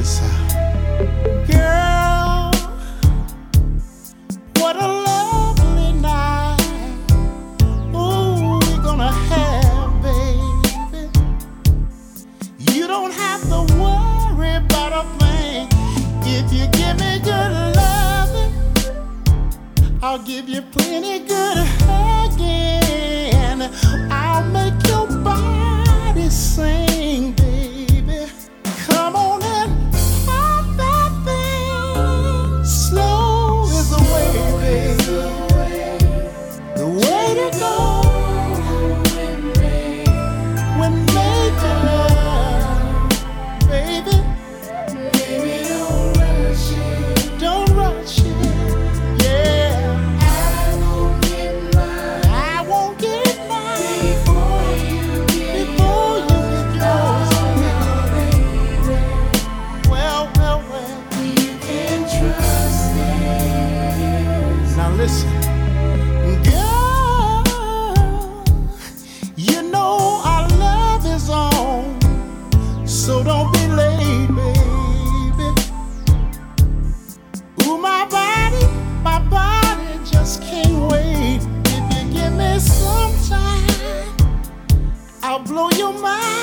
this out. Girl, what a lovely night. Ooh, we're gonna have, baby. You don't have to worry about a thing. If you give me good loving, I'll give you plenty good hugging. I'll make your body sing, baby. Come on and pop that thing. Slow is the way, baby. The way to go. When made to love, baby. Baby, don't rush it. Don't rush it. Yeah. I won't get mine. I won't get mine before you get yours. Well, you can trust it. Now listen, girl, you know our love is on, so don't be late, baby. Ooh, my body just can't wait. If you give me some time, I'll blow your mind.